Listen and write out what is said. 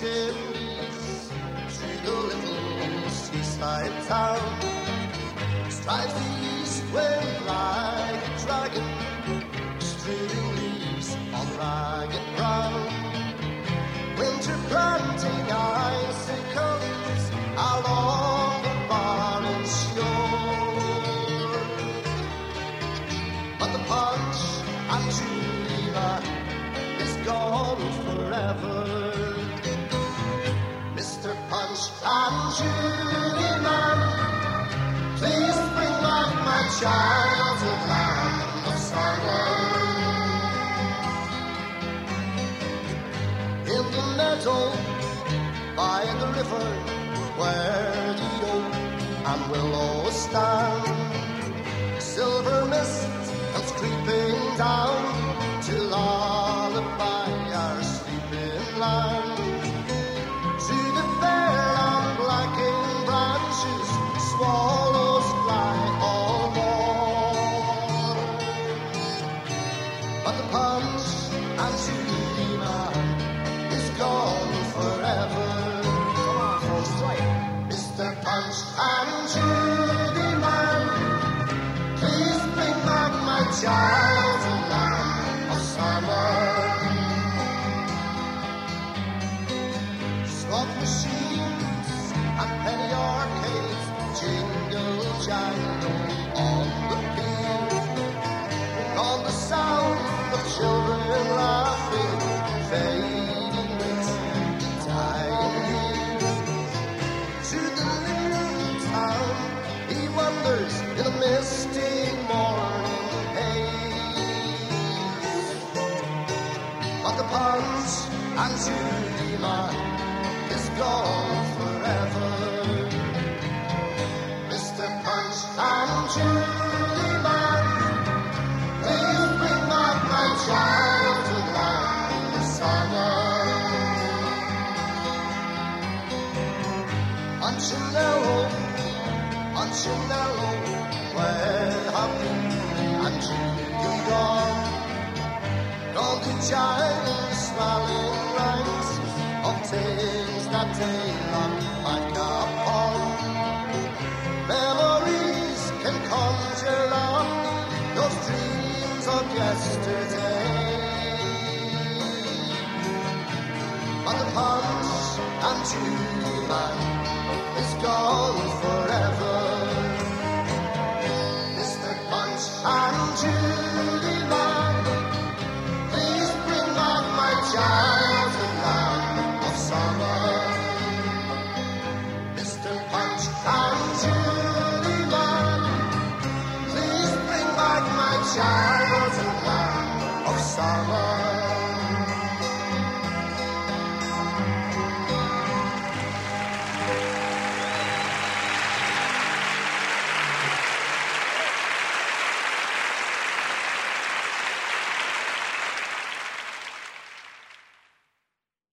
chimneys through the little seaside town. Strives the east wind like a dragon, strewing leaves on ragged ground. Winter planting icicles along the barren shore. But the punch and Julie man is gone forever. Mr. Punch and Julie man, please bring back my childhood land of summer. In the meadow by the river, where the oak and willows stand, silver mist comes creeping down to lullaby our sleeping land. Through the bare and blackened branches, swallows fly all morn. But the Punch and Julie man is gone forever. Come on, folks, play it. Mr. Punch and Judy man, please bring back my childhood land of summer. Slot machines and penny arcades jingle jangle on the pier. On the sound of children laughing, fading with the dying years. To the little town he wanders in a misty morning haze. But the Punch and Judy man is gone forever. Mr. Punch and Judy man, please bring back my childhood land of summer. Punchinello, where have you and Judy gone? Gone to join the smiling ranks of tales that daylight might come upon. Memories can conjure up those dreams of yesterday. But the Punch and Judy man is gone forever. Mr. Punch and Judy man, please bring back my childhood land of summer. Mr. Punch and Judy man, please bring back my childhood land of summer.